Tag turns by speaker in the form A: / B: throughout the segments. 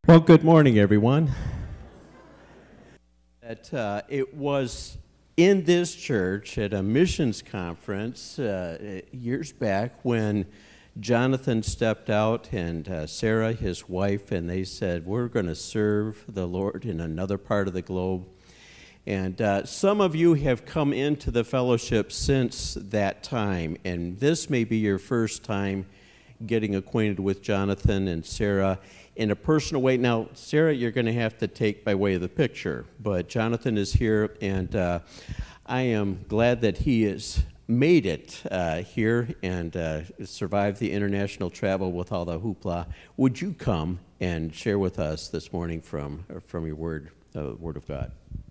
A: Well, good morning, everyone. It was in this church at a missions conference years back when Jonathan stepped out and Sarah, his wife, and they said, we're going to serve the Lord in another part of the globe. And some of you have come into the fellowship since that time, and this may be your first time getting acquainted with Jonathan and Sarah in a personal way. Now, Sarah, you're going to have to take by way of the picture, but Jonathan is here, and I am glad that he has made it here and survived the international travel with all the hoopla. Would you come and share with us this morning from your word of God?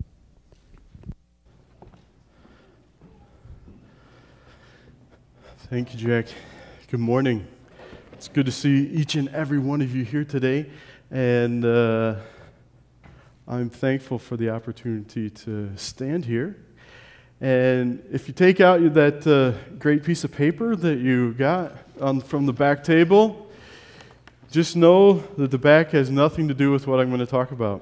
B: Thank you, Jack. Good morning. It's good to see each and every one of you here today, and I'm thankful for the opportunity to stand here. And if you take out that great piece of paper that you got from the back table, just know that the back has nothing to do with what I'm going to talk about.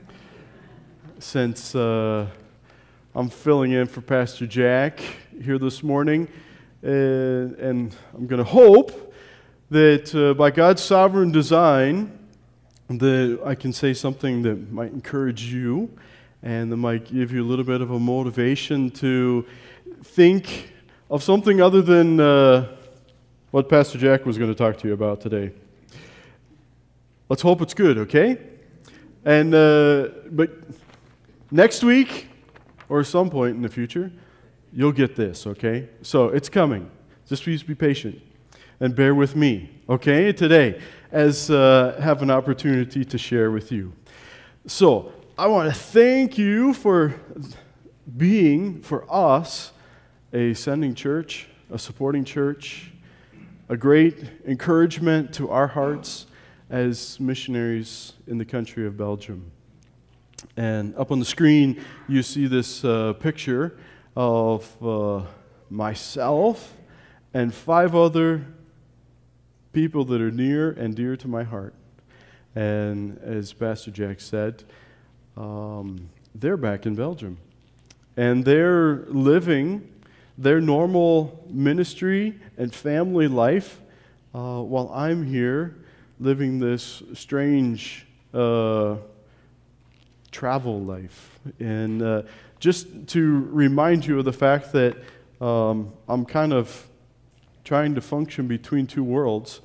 B: Since I'm filling in for Pastor Jack here this morning, and I'm going to hope that by God's sovereign design, that I can say something that might encourage you and that might give you a little bit of a motivation to think of something other than what Pastor Jack was going to talk to you about today. Let's hope it's good, okay? And but next week or some point in the future, you'll get this, okay? So it's coming. Just please be patient and bear with me, okay, today, as have an opportunity to share with you. So I want to thank you for being, for us, a sending church, a supporting church, a great encouragement to our hearts as missionaries in the country of Belgium. And up on the screen, you see this picture of myself and 5 other people that are near and dear to my heart. And as Pastor Jack said, they're back in Belgium. And they're living their normal ministry and family life while I'm here living this strange travel life. And just to remind you of the fact that I'm kind of trying to function between 2 worlds,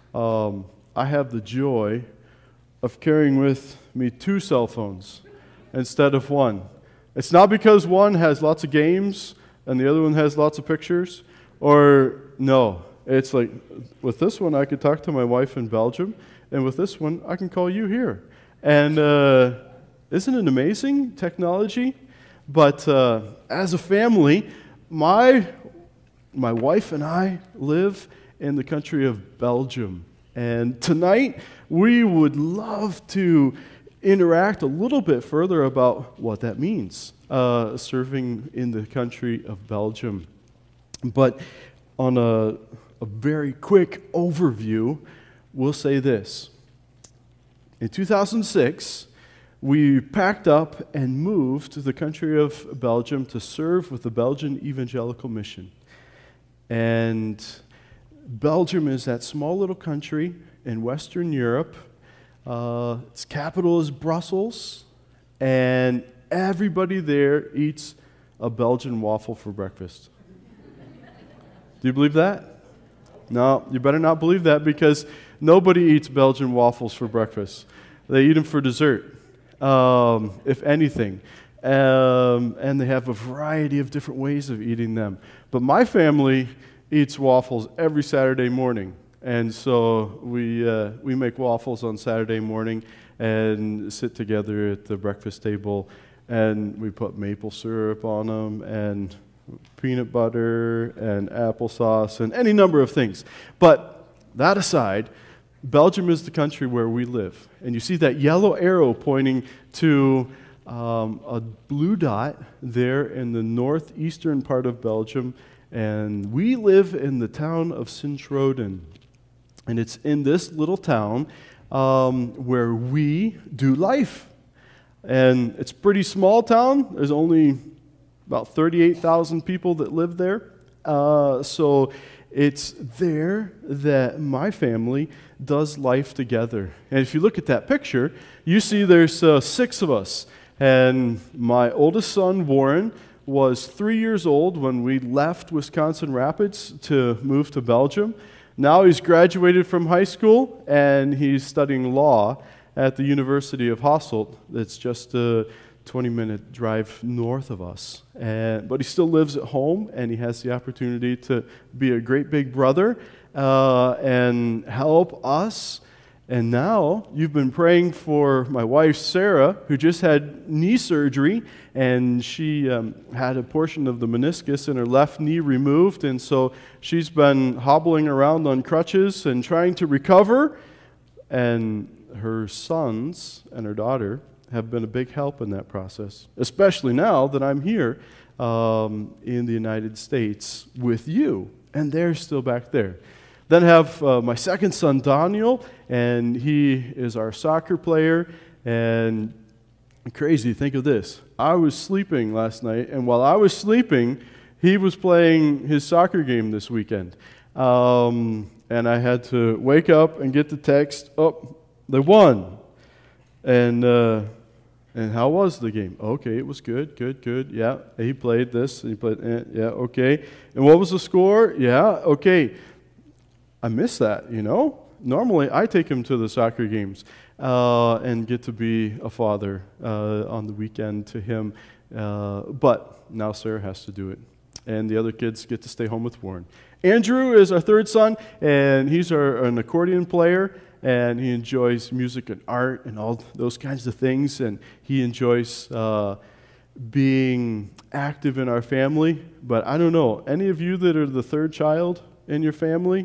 B: I have the joy of carrying with me 2 cell phones instead of 1. It's not because one has lots of games and the other one has lots of pictures, or no. It's like, with this one I could talk to my wife in Belgium, and with this one I can call you here. And isn't it amazing, technology? But as a family, my wife and I live in the country of Belgium. And tonight, we would love to interact a little bit further about what that means, serving in the country of Belgium. But on a very quick overview, we'll say this. In 2006, we packed up and moved to the country of Belgium to serve with the Belgian Evangelical Mission. And Belgium is that small little country in Western Europe. Its capital is Brussels, and everybody there eats a Belgian waffle for breakfast. Do you believe that? No, you better not believe that, because nobody eats Belgian waffles for breakfast. They eat them for dessert, if anything. And they have a variety of different ways of eating them. But my family eats waffles every Saturday morning. And so we make waffles on Saturday morning and sit together at the breakfast table, and we put maple syrup on them and peanut butter and applesauce and any number of things. But that aside, Belgium is the country where we live. And you see that yellow arrow pointing to a blue dot there in the northeastern part of Belgium. And we live in the town of Sint-Truiden. And it's in this little town where we do life. And it's a pretty small town. There's only about 38,000 people that live there. So it's there that my family does life together. And if you look at that picture, you see there's 6 of us. And my oldest son, Warren, was 3 years old when we left Wisconsin Rapids to move to Belgium. Now he's graduated from high school, and he's studying law at the University of Hasselt. That's just a 20-minute drive north of us. But he still lives at home, and he has the opportunity to be a great big brother and help us. And now you've been praying for my wife, Sarah, who just had knee surgery, and she had a portion of the meniscus in her left knee removed, and so she's been hobbling around on crutches and trying to recover. And her sons and her daughter have been a big help in that process, especially now that I'm here in the United States with you, and they're still back there. Then I have my second son, Daniel, and he is our soccer player. And crazy, think of this. I was sleeping last night, and while I was sleeping, he was playing his soccer game this weekend. And I had to wake up and get the text, oh, they won. And how was the game? Okay, it was good. Yeah, he played this, he played, yeah, okay. And what was the score? Yeah, okay. I miss that, you know. Normally, I take him to the soccer games and get to be a father on the weekend to him. But now Sarah has to do it. And the other kids get to stay home with Warren. Andrew is our third son, and he's an accordion player, and he enjoys music and art and all those kinds of things, and he enjoys being active in our family. But I don't know, any of you that are the third child in your family,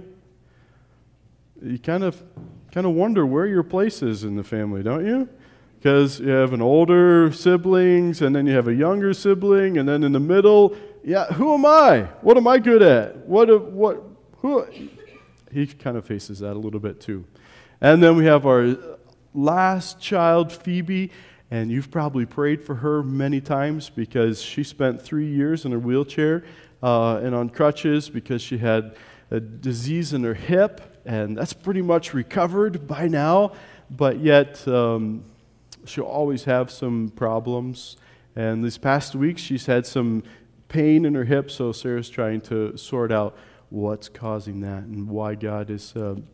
B: you kind of wonder where your place is in the family, don't you? Because you have an older siblings, and then you have a younger sibling, and then in the middle, yeah, who am I? What am I good at? Who? He kind of faces that a little bit too. And then we have our last child, Phoebe, and you've probably prayed for her many times because she spent 3 years in a wheelchair and on crutches because she had a disease in her hip. And that's pretty much recovered by now, but yet she'll always have some problems. And these past weeks, she's had some pain in her hip, so Sarah's trying to sort out what's causing that and why God is,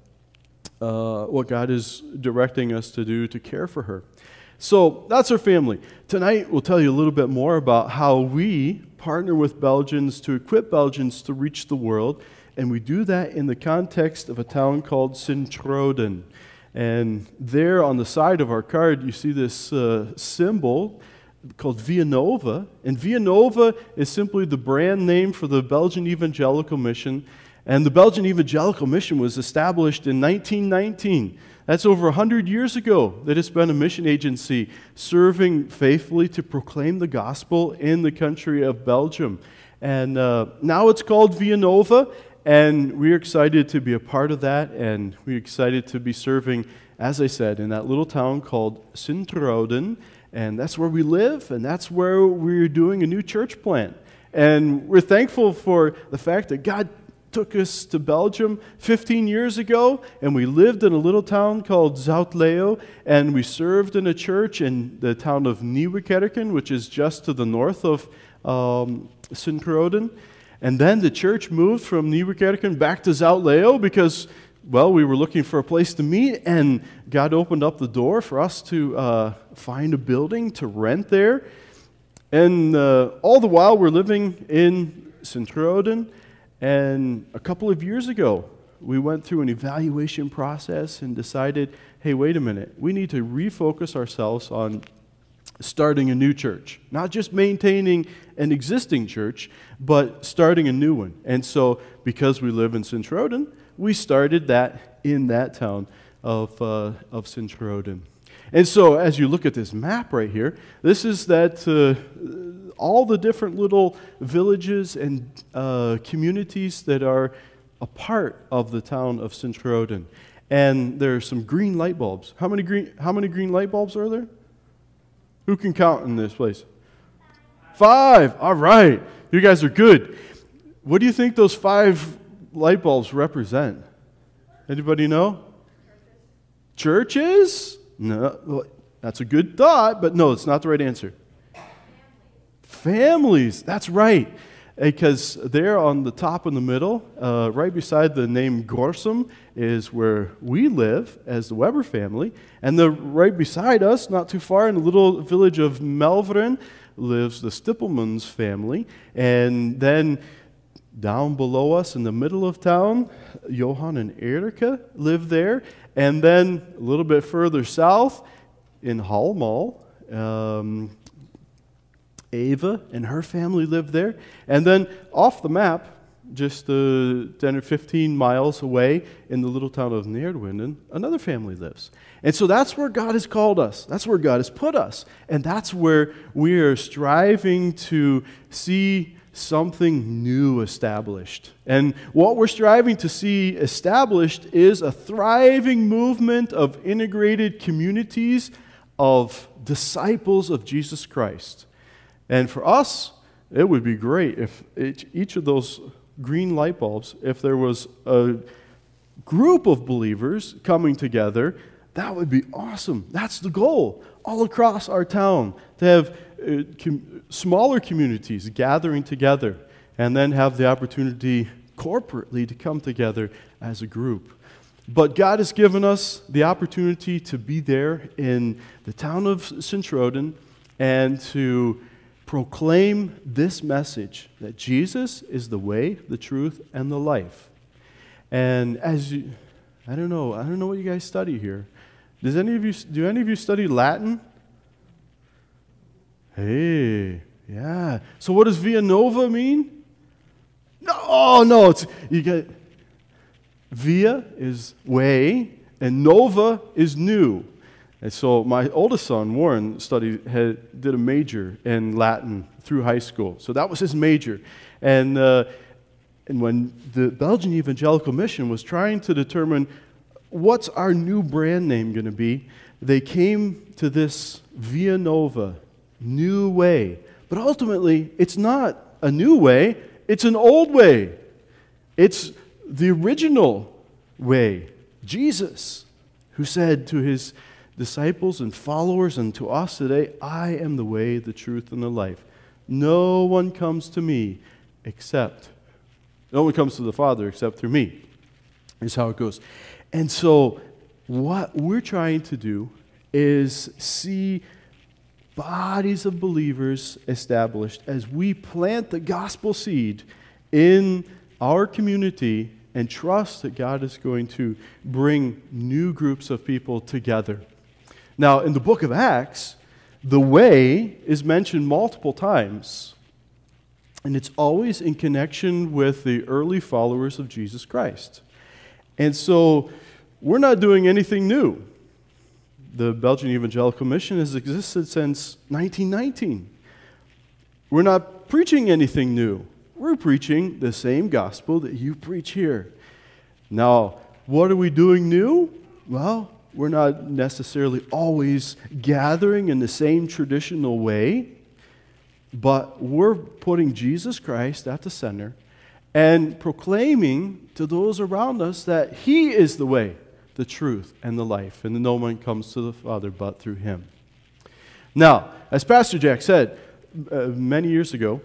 B: what God is directing us to do to care for her. So that's our family. Tonight, we'll tell you a little bit more about how we partner with Belgians to equip Belgians to reach the world. And we do that in the context of a town called Sint-Truiden. And there on the side of our card, you see this symbol called Via Nova. And Via Nova is simply the brand name for the Belgian Evangelical Mission. And the Belgian Evangelical Mission was established in 1919. That's over 100 years ago that it's been a mission agency serving faithfully to proclaim the gospel in the country of Belgium. And now it's called Via Nova. And we're excited to be a part of that, and we're excited to be serving, as I said, in that little town called Sint-Truiden, and that's where we live, and that's where we're doing a new church plant. And we're thankful for the fact that God took us to Belgium 15 years ago, and we lived in a little town called Zout-Leeuw, and we served in a church in the town of Nieuwekerken, which is just to the north of Sint-Truiden. And then the church moved from Nieuwekerken back to Zout-Leeuw because, well, we were looking for a place to meet, and God opened up the door for us to find a building to rent there. And all the while, we're living in Sint-Truiden, and a couple of years ago, we went through an evaluation process and decided, hey, wait a minute, we need to refocus ourselves on starting a new church. Not just maintaining an existing church, but starting a new one. And so, because we live in Sint-Truiden, we started that in that town of Sint-Truiden. And so, as you look at this map right here, this is that all the different little villages and communities that are a part of the town of Sint-Truiden. and there are some green light bulbs. How many green light bulbs are there? Who can count in this place? 5. All right. You guys are good. What do you think those 5 light bulbs represent? Anybody know? Churches? No. Well, that's a good thought, but no, it's not the right answer. Families. That's right. Because there on the top in the middle, right beside the name Gorsum, is where we live as the Weber family. And right beside us, not too far, in the little village of Melveren, lives the Stippelmans family. And then down below us in the middle of town, Johan and Erika live there. And then a little bit further south in Hallmal, Ava and her family live there. And then off the map, just 10 or 15 miles away in the little town of Neerdwinden, another family lives. And so that's where God has called us. That's where God has put us. And that's where we are striving to see something new established. And what we're striving to see established is a thriving movement of integrated communities of disciples of Jesus Christ. And for us, it would be great if each of those green light bulbs, if there was a group of believers coming together, that would be awesome. That's the goal all across our town, to have smaller communities gathering together and then have the opportunity corporately to come together as a group. But God has given us the opportunity to be there in the town of Sint-Truiden and to proclaim this message that Jesus is the way, the truth, and the life. And I don't know what you guys study here. Do any of you study Latin? Hey, yeah. So what does Via Nova mean? No, Via is way, and Nova is new. And so my oldest son, Warren, did a major in Latin through high school. So that was his major. And when the Belgian Evangelical Mission was trying to determine what's our new brand name going to be, they came to this Via Nova, new way. But ultimately, it's not a new way, it's an old way. It's the original way. Jesus, who said to his disciples and followers and to us today, I am the way, the truth, and the life. No one comes to the Father except through me, is how it goes. And so what we're trying to do is see bodies of believers established as we plant the gospel seed in our community and trust that God is going to bring new groups of people together. Now, in the book of Acts, the way is mentioned multiple times, and it's always in connection with the early followers of Jesus Christ. And so, we're not doing anything new. The Belgian Evangelical Mission has existed since 1919. We're not preaching anything new. We're preaching the same gospel that you preach here. Now, what are we doing new? Well, we're not necessarily always gathering in the same traditional way, but we're putting Jesus Christ at the center and proclaiming to those around us that He is the way, the truth, and the life, and that no one comes to the Father but through Him. Now, as Pastor Jack said, many years ago,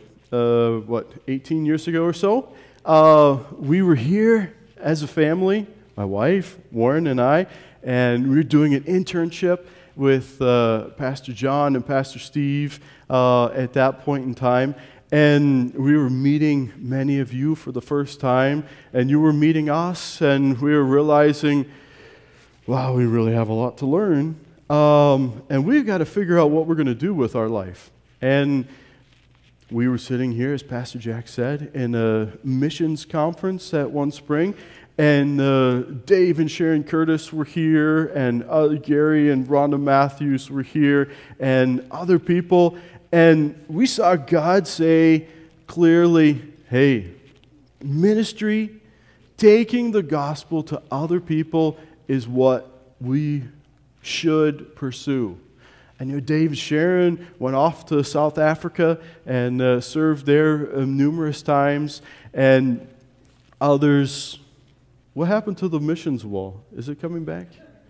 B: 18 years ago or so, we were here as a family, my wife, Warren, and I, and we were doing an internship with Pastor John and Pastor Steve at that point in time. And we were meeting many of you for the first time, and you were meeting us, and we were realizing, wow, we really have a lot to learn. And we've got to figure out what we're going to do with our life. And we were sitting here, as Pastor Jack said, in a missions conference that one spring, and Dave and Sharon Curtis were here, and Gary and Rhonda Matthews were here, and other people. And we saw God say clearly, hey, ministry, taking the gospel to other people is what we should pursue. And Dave Sharon went off to South Africa and served there numerous times. And others, what happened to the missions wall? Is it coming back?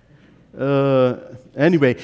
B: Anyway,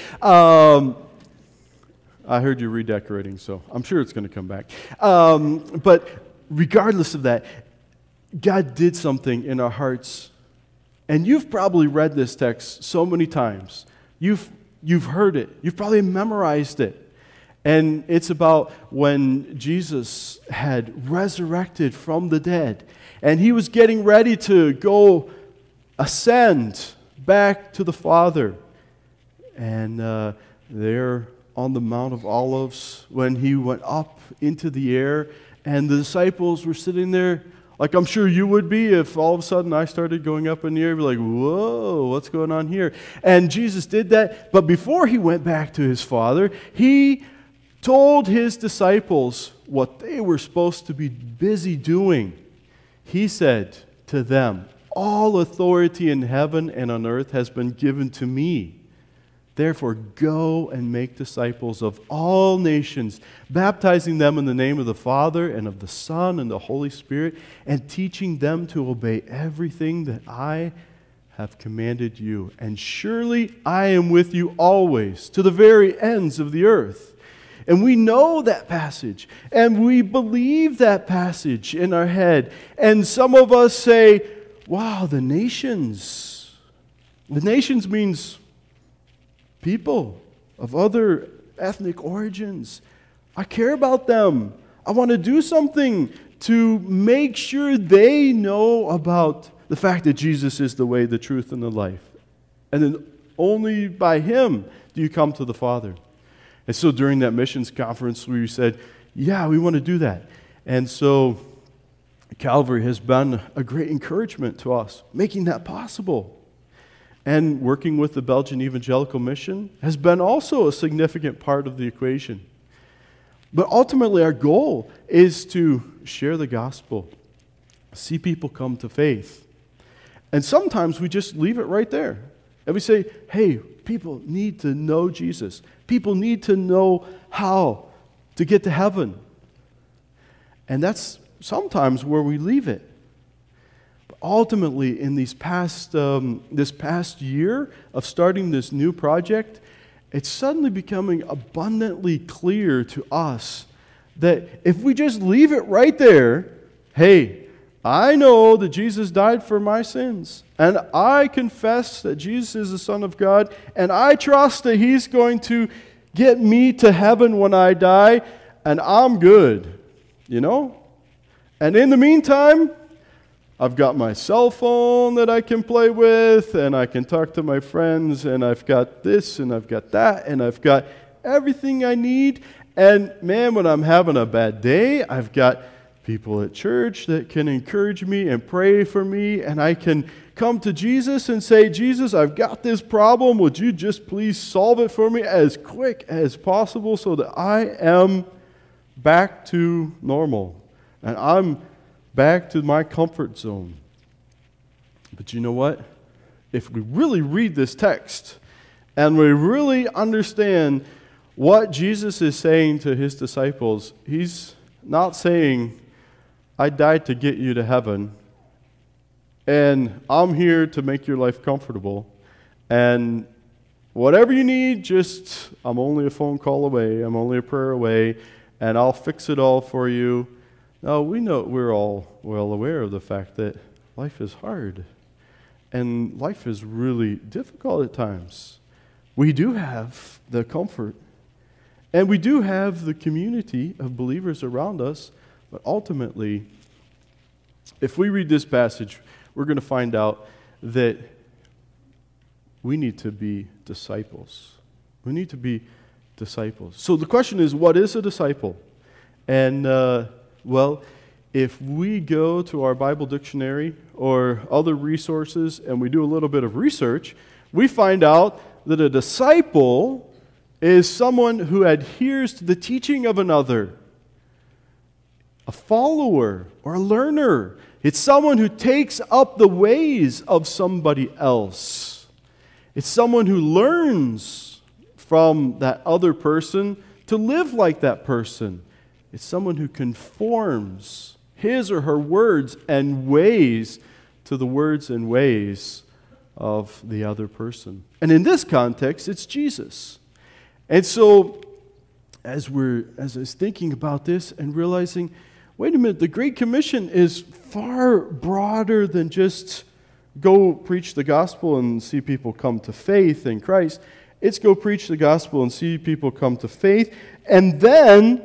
B: I heard you redecorating, so I'm sure it's going to come back. But regardless of that, God did something in our hearts. And you've probably read this text so many times. You've heard it. You've probably memorized it. And it's about when Jesus had resurrected from the dead. And he was getting ready to go ascend back to the Father. And there on the Mount of Olives, when he went up into the air, and the disciples were sitting there, like I'm sure you would be if all of a sudden I started going up in the air, be like, whoa, what's going on here? And Jesus did that, but before he went back to his Father, he told his disciples what they were supposed to be busy doing. He said to them, all authority in heaven and on earth has been given to me. Therefore, go and make disciples of all nations, baptizing them in the name of the Father and of the Son and the Holy Spirit, and teaching them to obey everything that I have commanded you. And surely I am with you always, to the very ends of the earth. And we know that passage, and we believe that passage in our head. And some of us say, wow, the nations. The nations means people of other ethnic origins. I care about them. I want to do something to make sure they know about the fact that Jesus is the way, the truth, and the life. And then only by him do you come to the Father. And so during that missions conference, we said, yeah, we want to do that. And so Calvary has been a great encouragement to us, making that possible. And working with the Belgian Evangelical Mission has been also a significant part of the equation. But ultimately, our goal is to share the gospel, see people come to faith. And sometimes we just leave it right there. And we say, hey, people need to know Jesus. People need to know how to get to heaven. And that's sometimes where we leave it. Ultimately, in this past year of starting this new project, it's suddenly becoming abundantly clear to us that if we just leave it right there, hey, I know that Jesus died for my sins, and I confess that Jesus is the Son of God, and I trust that he's going to get me to heaven when I die, and I'm good, you know? And in the meantime, I've got my cell phone that I can play with, and I can talk to my friends, and I've got this, and I've got that, and I've got everything I need. And man, when I'm having a bad day, I've got people at church that can encourage me and pray for me, and I can come to Jesus and say, Jesus, I've got this problem. Would you just please solve it for me as quick as possible so that I am back to normal, and I'm back to my comfort zone. But you know what? If we really read this text and we really understand what Jesus is saying to his disciples, he's not saying, I died to get you to heaven, and I'm here to make your life comfortable, and whatever you need, just, I'm only a phone call away, I'm only a prayer away, and I'll fix it all for you. No, we're all well aware of the fact that life is hard, and life is really difficult at times. We do have the comfort, and we do have the community of believers around us, but ultimately, if we read this passage, we're going to find out that we need to be disciples. We need to be disciples. So the question is, what is a disciple? And well, if we go to our Bible dictionary or other resources and we do a little bit of research, we find out that a disciple is someone who adheres to the teaching of another. A follower or a learner. It's someone who takes up the ways of somebody else. It's someone who learns from that other person to live like that person. It's someone who conforms his or her words and ways to the words and ways of the other person. And in this context, it's Jesus. And so, as I was thinking about this and realizing, wait a minute, the Great Commission is far broader than just go preach the gospel and see people come to faith in Christ. It's go preach the gospel and see people come to faith, and then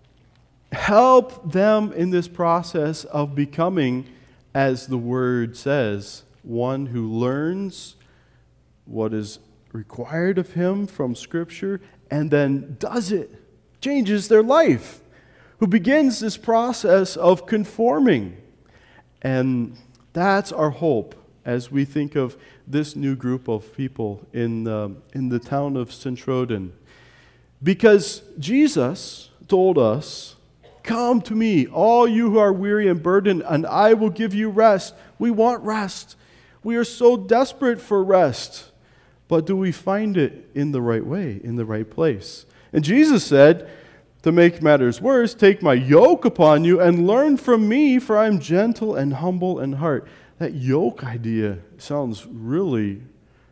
B: help them in this process of becoming, as the Word says, one who learns what is required of him from Scripture and then does it, changes their life, who begins this process of conforming. And that's our hope as we think of this new group of people in the town of Sint-Truiden. Because Jesus told us, "Come to me, all you who are weary and burdened, and I will give you rest." We want rest. We are so desperate for rest. But do we find it in the right way, in the right place? And Jesus said, to make matters worse, "Take my yoke upon you and learn from me, for I am gentle and humble in heart." That yoke idea sounds really,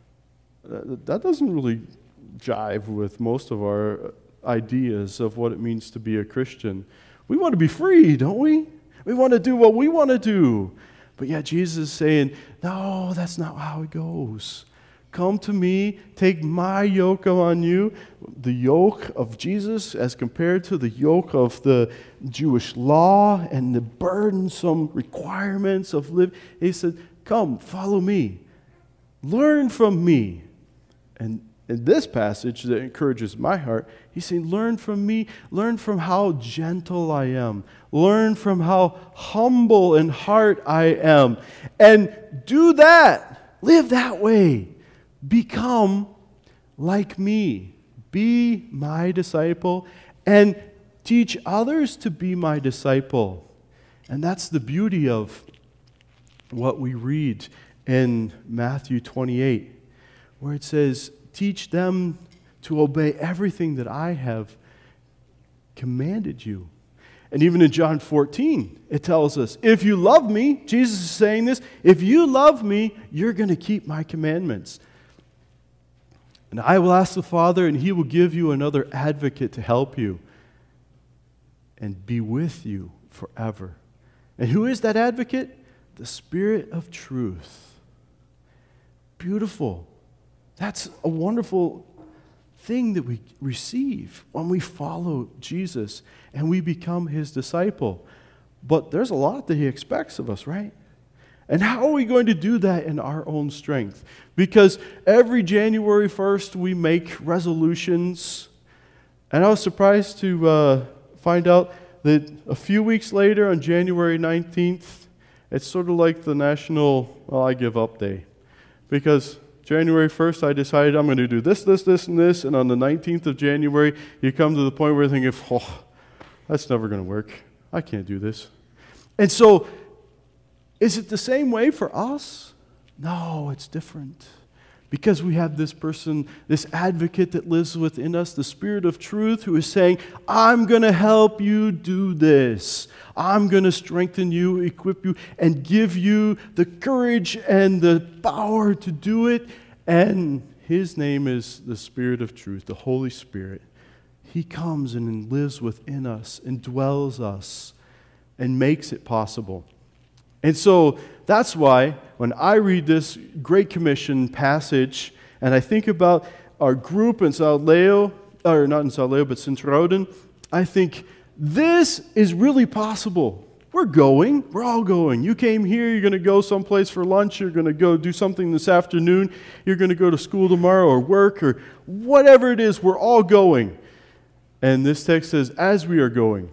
B: that doesn't really jive with most of our ideas of what it means to be a Christian. We want to be free, don't we? We want to do what we want to do. But yet Jesus is saying, no, that's not how it goes. Come to me, take my yoke on you. The yoke of Jesus as compared to the yoke of the Jewish law and the burdensome requirements of living. He said, come, follow me. Learn from me. And in this passage that encourages my heart, he's saying, learn from me. Learn from how gentle I am. Learn from how humble in heart I am. And do that. Live that way. Become like me. Be my disciple and teach others to be my disciple. And that's the beauty of what we read in Matthew 28, where it says, teach them to obey everything that I have commanded you. And even in John 14, it tells us, if you love me, Jesus is saying this, if you love me, you're going to keep my commandments. And I will ask the Father, and He will give you another advocate to help you and be with you forever. And who is that advocate? The Spirit of truth. Beautiful. That's a wonderful thing that we receive when we follow Jesus and we become His disciple. But there's a lot that He expects of us, right? And how are we going to do that in our own strength? Because every January 1st we make resolutions. And I was surprised to find out that a few weeks later on January 19th, it's sort of like the national, I give up day. Because January 1st I decided I'm going to do this, this, this, and this. And on the 19th of January, you come to the point where you're thinking, that's never going to work. I can't do this. And so, is it the same way for us? No, it's different. Because we have this person, this advocate that lives within us, the Spirit of truth, who is saying, I'm going to help you do this. I'm going to strengthen you, equip you, and give you the courage and the power to do it. And His name is the Spirit of truth, the Holy Spirit. He comes and lives within us, and dwells us, and makes it possible. And so that's why when I read this Great Commission passage and I think about our group in São Leo, or not in São Leo, but Sint-Truiden, I think this is really possible. We're all going. You came here, you're going to go someplace for lunch, you're going to go do something this afternoon, you're going to go to school tomorrow or work or whatever it is, we're all going. And this text says, as we are going,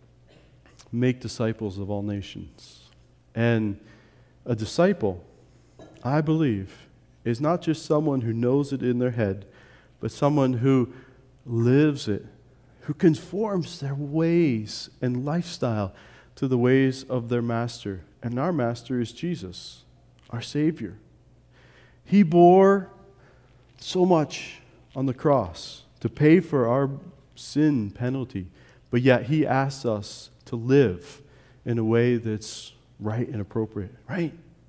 B: make disciples of all nations. And a disciple, I believe, is not just someone who knows it in their head, but someone who lives it, who conforms their ways and lifestyle to the ways of their master. And our master is Jesus, our Savior. He bore so much on the cross to pay for our sin penalty, but yet He asks us to live in a way that's right and appropriate, right?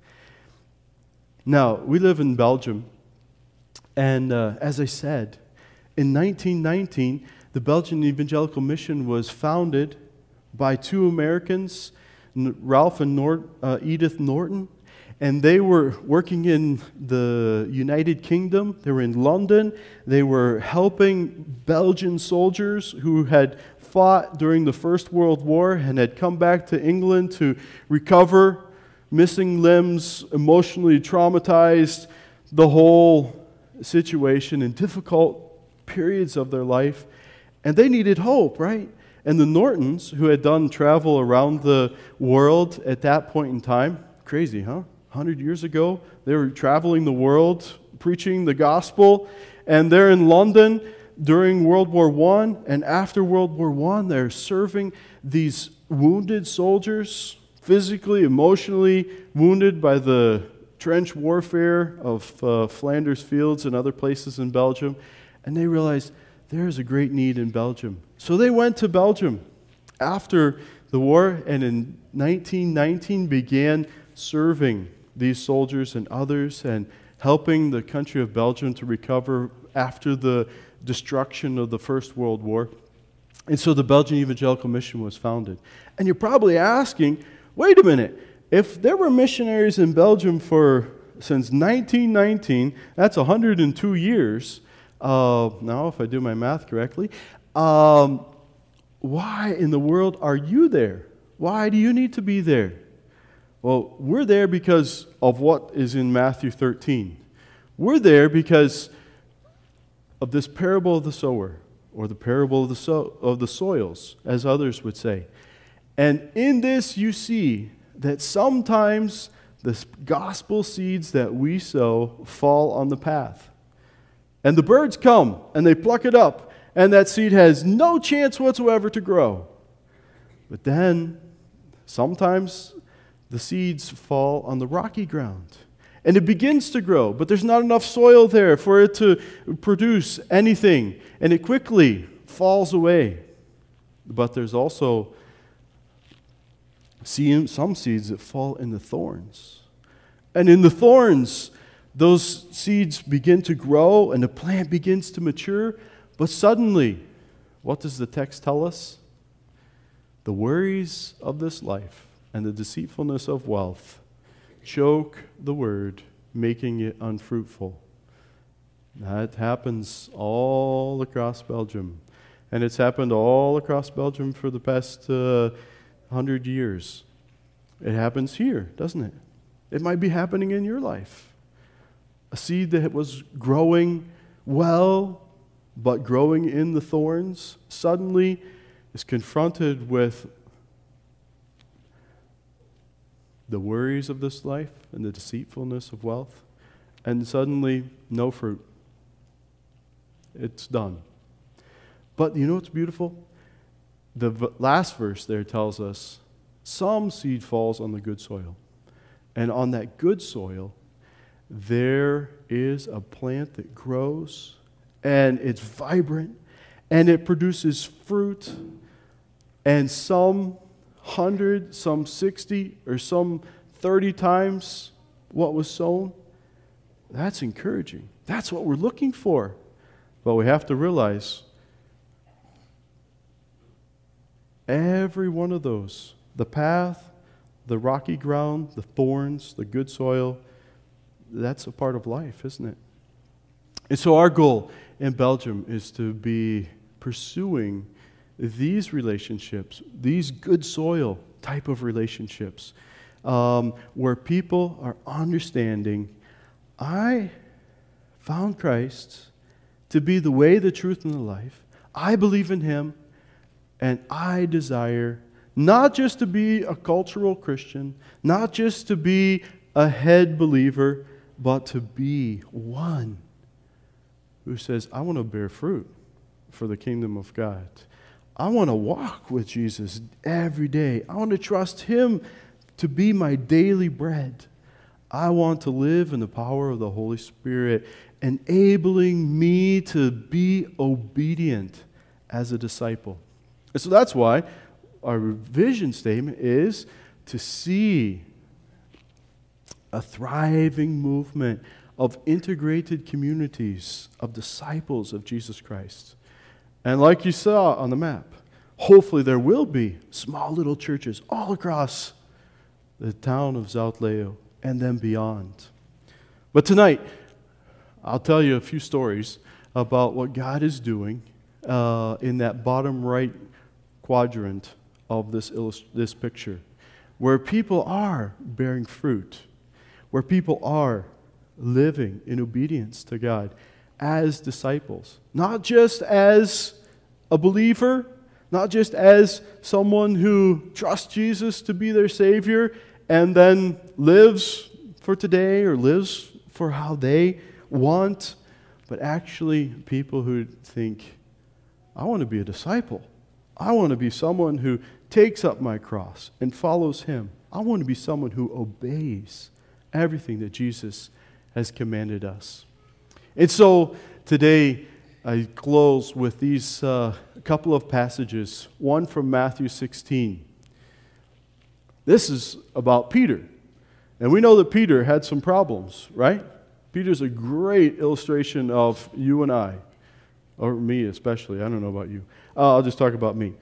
B: Now, we live in Belgium, and as I said, in 1919, the Belgian Evangelical Mission was founded by two Americans, Ralph and Edith Norton, and they were working in the United Kingdom. They were in London. They were helping Belgian soldiers who had fought during the First World War and had come back to England to recover, missing limbs, emotionally traumatized, the whole situation in difficult periods of their life. And they needed hope, right? And the Nortons, who had done travel around the world at that point in time, crazy, huh? 100 years ago, they were traveling the world, preaching the gospel, and they're in London during World War I, and after World War I, they're serving these wounded soldiers, physically, emotionally wounded by the trench warfare of Flanders Fields and other places in Belgium, and they realized there's a great need in Belgium. So they went to Belgium after the war, and in 1919 began serving these soldiers and others and helping the country of Belgium to recover after the destruction of the First World War. And so the Belgian Evangelical Mission was founded. And you're probably asking, wait a minute, if there were missionaries in Belgium since 1919, that's 102 years. Now, if I do my math correctly, why in the world are you there? Why do you need to be there? Well, we're there because of what is in Matthew 13. We're there because of this parable of the sower, or the parable of the soils, as others would say. And in this you see that sometimes the gospel seeds that we sow fall on the path. And the birds come, and they pluck it up, and that seed has no chance whatsoever to grow. But then, sometimes the seeds fall on the rocky ground, and it begins to grow, but there's not enough soil there for it to produce anything, and it quickly falls away. But there's also some seeds that fall in the thorns. And in the thorns, those seeds begin to grow, and the plant begins to mature, but suddenly, what does the text tell us? The worries of this life and the deceitfulness of wealth choke the word, making it unfruitful. That happens all across Belgium. And it's happened all across Belgium for the past 100 years. It happens here, doesn't it? It might be happening in your life. A seed that was growing well, but growing in the thorns, suddenly is confronted with the worries of this life and the deceitfulness of wealth, and suddenly no fruit. It's done. But you know what's beautiful? The last verse there tells us some seed falls on the good soil. And on that good soil, there is a plant that grows, and it's vibrant, and it produces fruit, and some 100, some 60, or some 30 times what was sown. That's encouraging. That's what we're looking for. But we have to realize every one of those, the path, the rocky ground, the thorns, the good soil, that's a part of life, isn't it? And so our goal in Belgium is to be pursuing these relationships, these good soil type of relationships, where people are understanding, I found Christ to be the way, the truth, and the life. I believe in Him, and I desire not just to be a cultural Christian, not just to be a head believer, but to be one who says, I want to bear fruit for the kingdom of God. I want to walk with Jesus every day. I want to trust Him to be my daily bread. I want to live in the power of the Holy Spirit enabling me to be obedient as a disciple. And so that's why our vision statement is to see a thriving movement of integrated communities of disciples of Jesus Christ. And like you saw on the map, hopefully there will be small little churches all across the town of Zoutleo and then beyond. But tonight, I'll tell you a few stories about what God is doing in that bottom right quadrant of this picture, where people are bearing fruit, where people are living in obedience to God as disciples, not just as a believer, not just as someone who trusts Jesus to be their Savior and then lives for today or lives for how they want, but actually people who think, I want to be a disciple. I want to be someone who takes up my cross and follows Him. I want to be someone who obeys everything that Jesus has commanded us. And so today I close with these couple of passages, one from Matthew 16. This is about Peter. And we know that Peter had some problems, right? Peter's a great illustration of you and I, or me especially. I don't know about you. I'll just talk about me.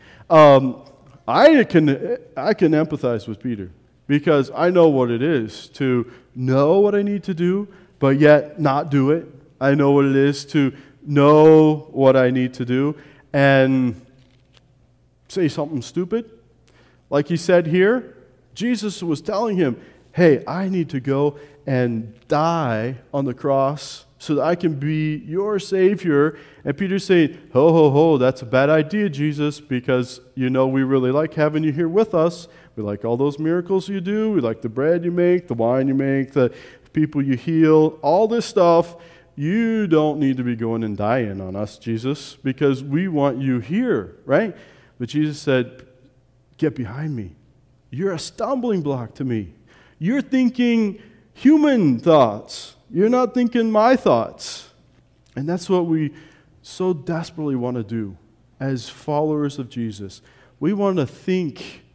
B: I can empathize with Peter because I know what it is to know what I need to do, but yet not do it. I know what it is to know what I need to do and say something stupid. Like he said here, Jesus was telling him, hey, I need to go and die on the cross so that I can be your Savior. And Peter's saying, ho, ho, ho, that's a bad idea, Jesus, because you know we really like having you here with us. We like all those miracles you do. We like the bread you make, the wine you make, the people you heal, all this stuff. You don't need to be going and dying on us, Jesus, because we want you here, right? But Jesus said, get behind me. You're a stumbling block to me. You're thinking human thoughts. You're not thinking my thoughts. And that's what we so desperately want to do as followers of Jesus. We want to think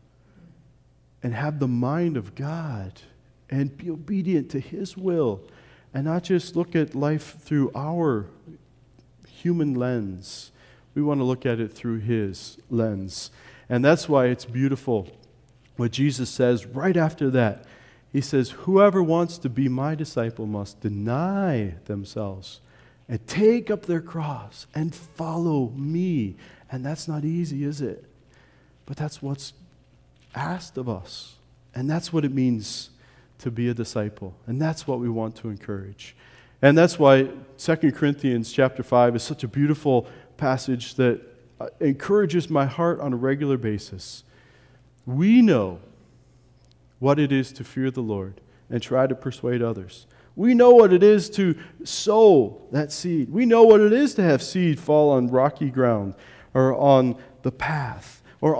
B: and have the mind of God and be obedient to His will and not just look at life through our human lens. We want to look at it through His lens. And that's why it's beautiful what Jesus says right after that. He says, whoever wants to be my disciple must deny themselves and take up their cross and follow me. And that's not easy, is it? But that's what's asked of us. And that's what it means to be a disciple. And that's what we want to encourage. And that's why 2 Corinthians chapter 5 is such a beautiful passage that encourages my heart on a regular basis. We know what it is to fear the Lord and try to persuade others. We know what it is to sow that seed. We know what it is to have seed fall on rocky ground or on the path or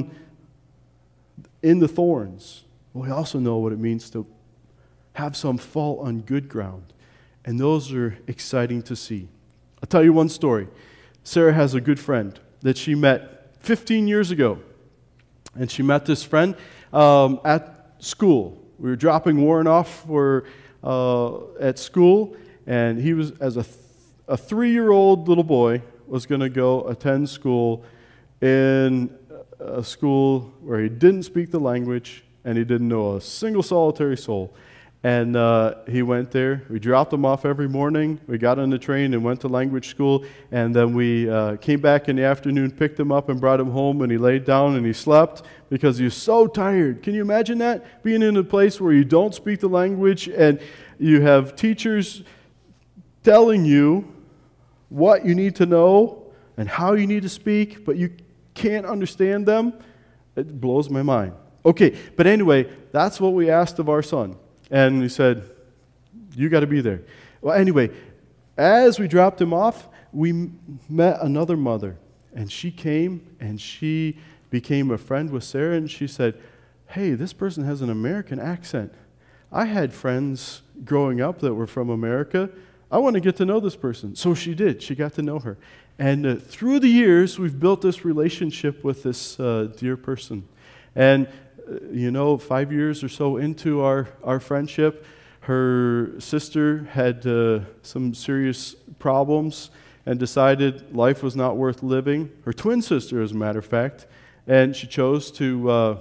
B: in the thorns. We also know what it means to have some fall on good ground. And those are exciting to see. I'll tell you one story. Sarah has a good friend that she met 15 years ago. And she met this friend at school. We were dropping Warren off at school, and he was, as a 3-year-old little boy, was going to go attend school in a school where he didn't speak the language and he didn't know a single solitary soul. And he went there. We dropped him off every morning. We got on the train and went to language school. And then we came back in the afternoon, picked him up and brought him home. And he laid down and he slept because he was so tired. Can you imagine that? Being in a place where you don't speak the language and you have teachers telling you what you need to know and how you need to speak, but you can't understand them. It blows my mind. Okay, but anyway, that's what we asked of our son. And we said, you got to be there. Well, anyway, as we dropped him off, we met another mother. And she came and she became a friend with Sarah. And she said, hey, this person has an American accent. I had friends growing up that were from America. I want to get to know this person. So she did. She got to know her. And through the years, we've built this relationship with this dear person. And, 5 years or so into our friendship, her sister had some serious problems and decided life was not worth living. Her twin sister, as a matter of fact. And she chose to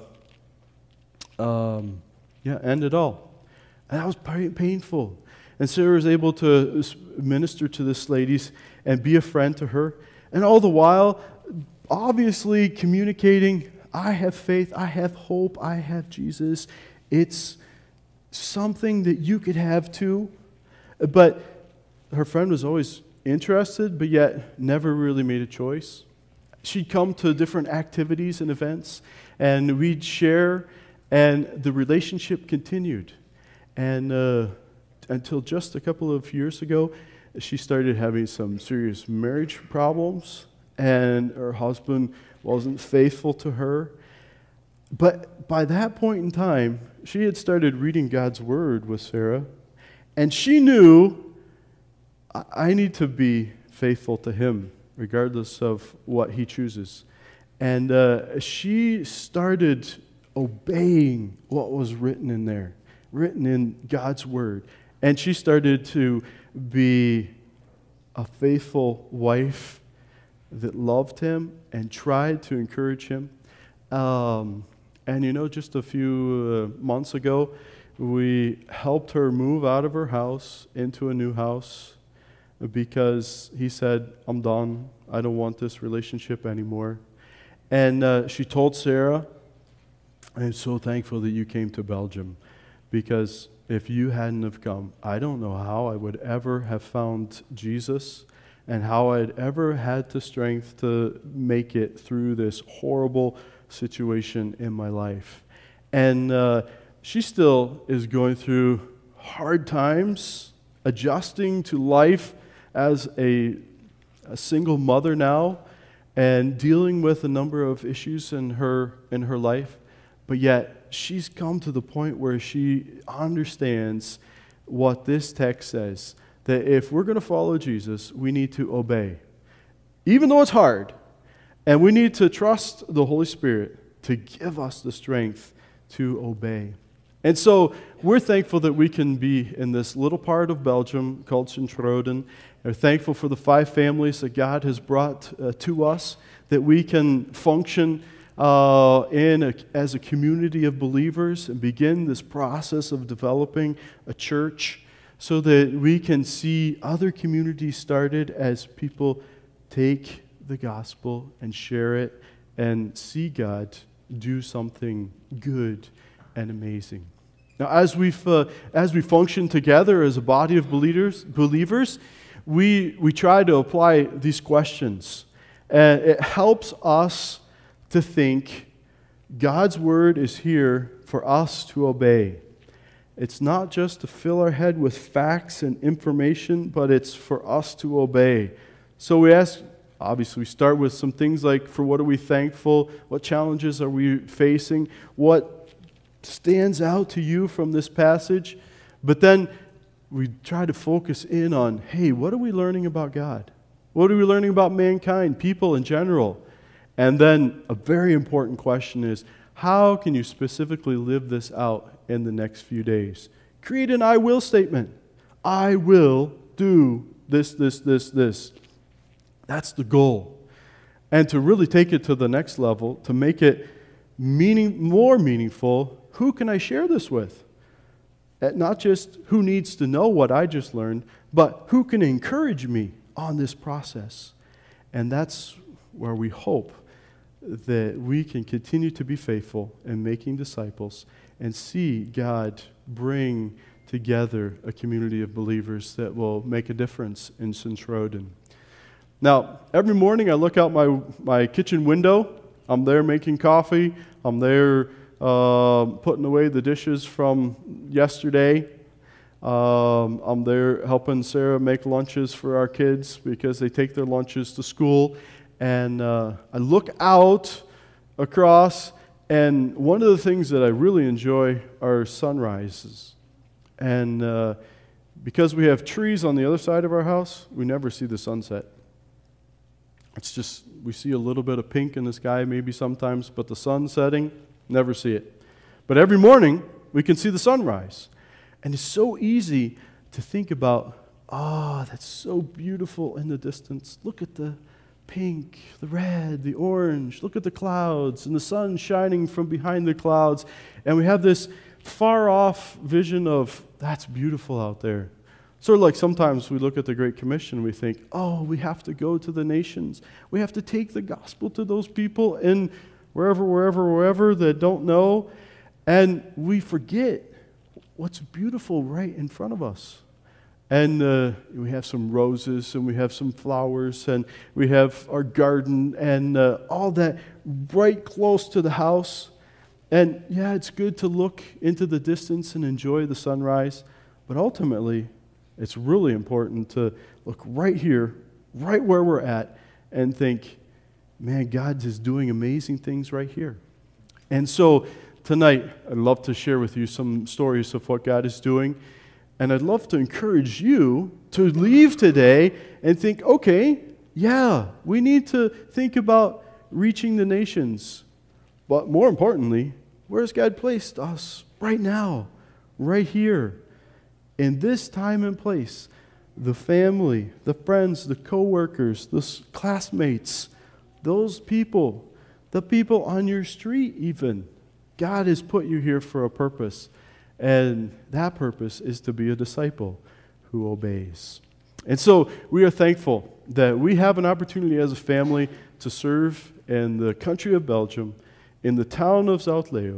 B: end it all. And that was painful. And Sarah was able to minister to this lady and be a friend to her. And all the while, obviously communicating, I have faith, I have hope, I have Jesus. It's something that you could have too. But her friend was always interested, but yet never really made a choice. She'd come to different activities and events, and we'd share, and the relationship continued. And until just a couple of years ago, she started having some serious marriage problems, and her husband wasn't faithful to her. But by that point in time, she had started reading God's Word with Sarah, and she knew, I need to be faithful to Him, regardless of what He chooses. And she started obeying what was written in there, written in God's Word. And she started to be a faithful wife that loved him and tried to encourage him. Just a few months ago, we helped her move out of her house into a new house because he said, I'm done. I don't want this relationship anymore. And she told Sarah, I'm so thankful that you came to Belgium, because if you hadn't have come, I don't know how I would ever have found Jesus and how I'd ever had the strength to make it through this horrible situation in my life. And she still is going through hard times, adjusting to life as a single mother now, and dealing with a number of issues in her life. But yet, she's come to the point where she understands what this text says, that if we're going to follow Jesus, we need to obey, even though it's hard. And we need to trust the Holy Spirit to give us the strength to obey. And so we're thankful that we can be in this little part of Belgium called Sint-Truiden. We're thankful for the 5 families that God has brought to us, that we can function as a community of believers and begin this process of developing a church so that we can see other communities started as people take the gospel and share it and see God do something good and amazing. Now, as we function together as a body of believers, we try to apply these questions. And it helps us to think God's Word is here for us to obey. It's not just to fill our head with facts and information, but it's for us to obey. So we start with some things like, for what are we thankful? What challenges are we facing? What stands out to you from this passage? But then we try to focus in on, hey, what are we learning about God? What are we learning about mankind, people in general? And then a very important question is, how can you specifically live this out in the next few days? Create an I will statement. I will do this. That's the goal. And to really take it to the next level, to make it more meaningful, who can I share this with? Not just who needs to know what I just learned, but who can encourage me on this process. And that's where we hope that we can continue to be faithful in making disciples and see God bring together a community of believers that will make a difference in Sint-Truiden. Now, every morning I look out my kitchen window. I'm there making coffee. I'm there putting away the dishes from yesterday. I'm there helping Sarah make lunches for our kids because they take their lunches to school. And I look out across, and one of the things that I really enjoy are sunrises. And because we have trees on the other side of our house, we never see the sunset. It's just, we see a little bit of pink in the sky maybe sometimes, but the sun setting, never see it. But every morning, we can see the sunrise. And it's so easy to think about, that's so beautiful in the distance. Look at the pink, the red, the orange. Look at the clouds and the sun shining from behind the clouds. And we have this far-off vision of, that's beautiful out there. Sort of like sometimes we look at the Great Commission and we think, we have to go to the nations. We have to take the gospel to those people in wherever that don't know. And we forget what's beautiful right in front of us. And we have some roses and we have some flowers and we have our garden and all that right close to the house. And yeah, it's good to look into the distance and enjoy the sunrise, but ultimately, it's really important to look right here, right where we're at, and think, man, God is doing amazing things right here. And so tonight, I'd love to share with you some stories of what God is doing. And I'd love to encourage you to leave today and think, okay, yeah, we need to think about reaching the nations. But more importantly, where has God placed us right now, right here? In this time and place, the family, the friends, the co-workers, the classmates, those people, the people on your street even, God has put you here for a purpose. And that purpose is to be a disciple who obeys. And so we are thankful that we have an opportunity as a family to serve in the country of Belgium, in the town of Zout-Leeuw.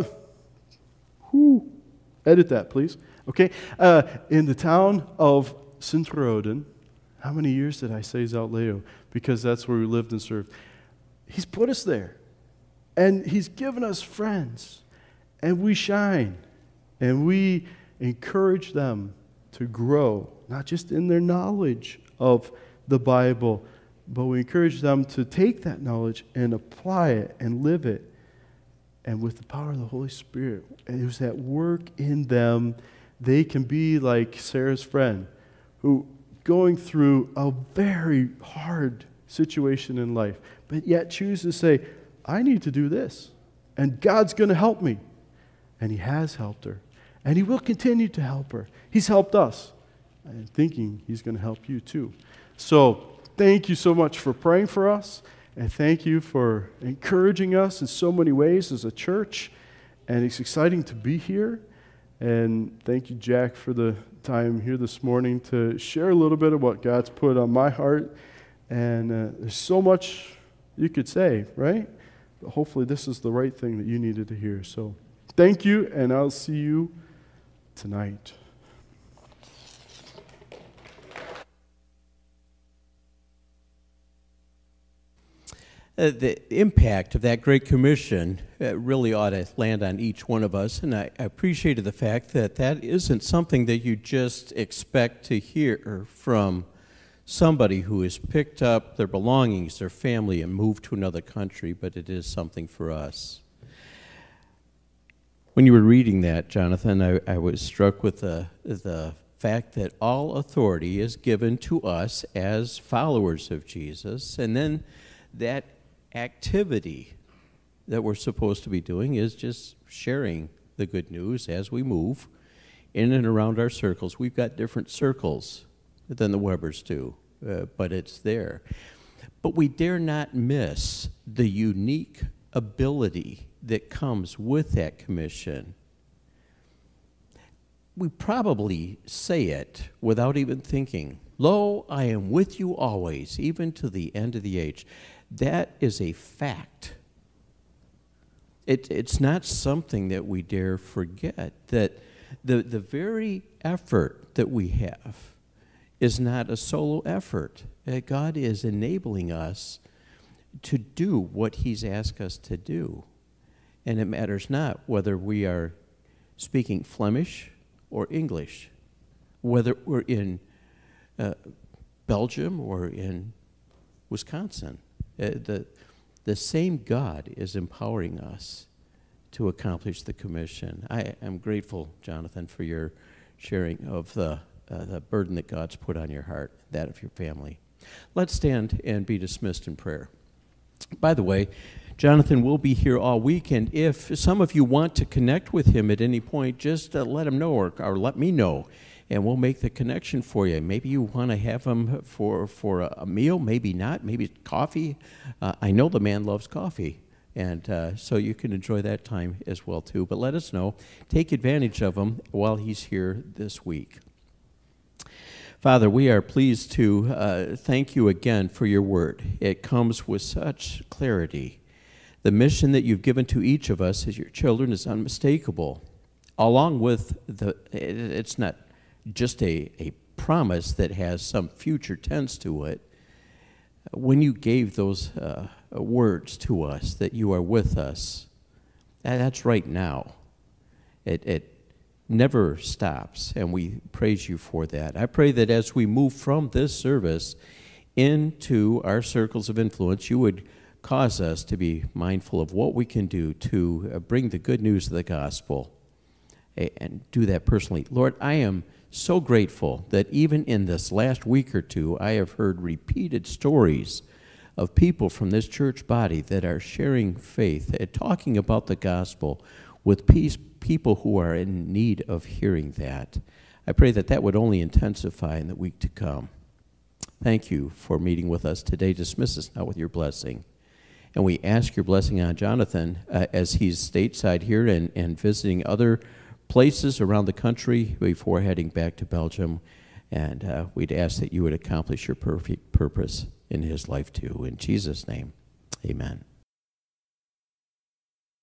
B: Edit that, please. Okay, in the town of Sint-Truiden. How many years did I say Zout-Leeuw? Because that's where we lived and served. He's put us there. And He's given us friends. And we shine. And we encourage them to grow, not just in their knowledge of the Bible, but we encourage them to take that knowledge and apply it and live it. And with the power of the Holy Spirit, who's at work in them, they can be like Sarah's friend, who going through a very hard situation in life, but yet choose to say, I need to do this, and God's going to help me. And He has helped her, and He will continue to help her. He's helped us, and thinking He's going to help you too. So thank you so much for praying for us, and thank you for encouraging us in so many ways as a church, and it's exciting to be here. And thank you, Jack, for the time here this morning to share a little bit of what God's put on my heart. And there's so much you could say, right? But hopefully this is the right thing that you needed to hear. So thank you, and I'll see you tonight.
A: The impact of that Great Commission really ought to land on each one of us, and I appreciated the fact that that isn't something that you just expect to hear from somebody who has picked up their belongings, their family, and moved to another country, but it is something for us. When you were reading that, Jonathan, I was struck with the fact that all authority is given to us as followers of Jesus, and then that activity that we're supposed to be doing is just sharing the good news as we move in and around our circles. We've got different circles than the Webbers do, but it's there. But we dare not miss the unique ability that comes with that commission. We probably say it without even thinking. Lo, I am with you always, even to the end of the age. That is a fact. It's not something that we dare forget, that the very effort that we have is not a solo effort. God is enabling us to do what He's asked us to do. And it matters not whether we are speaking Flemish or English, whether we're in Belgium or in Wisconsin. The same God is empowering us to accomplish the commission. I am grateful, Jonathan, for your sharing of the the burden that God's put on your heart, that of your family. Let's stand and be dismissed in prayer. By the way, Jonathan will be here all week, and if some of you want to connect with him at any point, just let him know or let me know, and we'll make the connection for you. Maybe you want to have him for a meal, maybe not, maybe coffee. I know the man loves coffee, and so you can enjoy that time as well, too. But let us know. Take advantage of him while he's here this week. Father, we are pleased to thank you again for your word. It comes with such clarity. The mission that you've given to each of us as your children is unmistakable. Along with it's not just a promise that has some future tense to it. When you gave those words to us that you are with us, that's right now. It never stops, and we praise you for that. I pray that as we move from this service into our circles of influence, you would cause us to be mindful of what we can do to bring the good news of the gospel and do that personally. Lord, I am so grateful that even in this last week or two, I have heard repeated stories of people from this church body that are sharing faith, talking about the gospel with people who are in need of hearing that. I pray that that would only intensify in the week to come. Thank you for meeting with us today. Dismiss us now with your blessing. And we ask your blessing on Jonathan as he's stateside here and visiting other places around the country before heading back to Belgium. And we'd ask that you would accomplish your perfect purpose in his life too. In Jesus' name, amen.